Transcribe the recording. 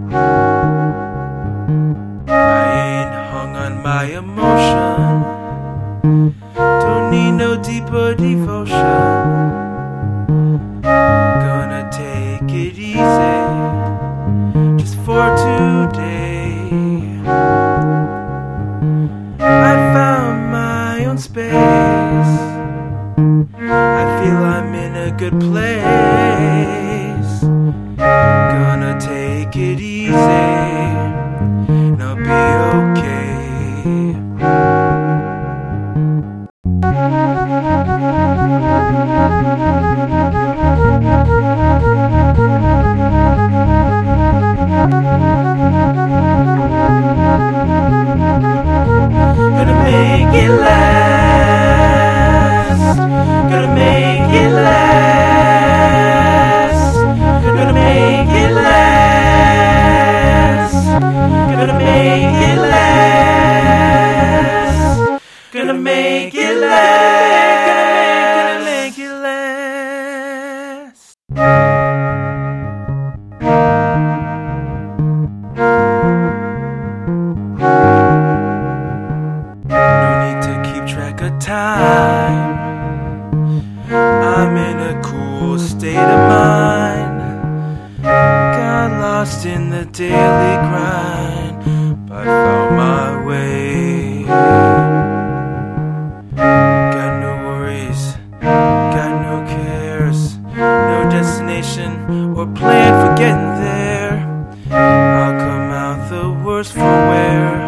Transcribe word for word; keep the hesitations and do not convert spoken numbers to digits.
I ain't hung on my emotion, don't need no deeper devotion. Gonna take it easy, just for today. I found my own space, I feel I'm in a good place. Gonna take it easy, and I'll be okay. Gonna make it last, gonna make it last, gonna make it last, gonna make it last, gonna make it last, gonna make it last. No need to keep track of time, I'm in a cool state of mind. Got lost in the daily grind, but found my way. Got no worries, got no cares, no destination or plan for getting there. I'll come out the worse for wear.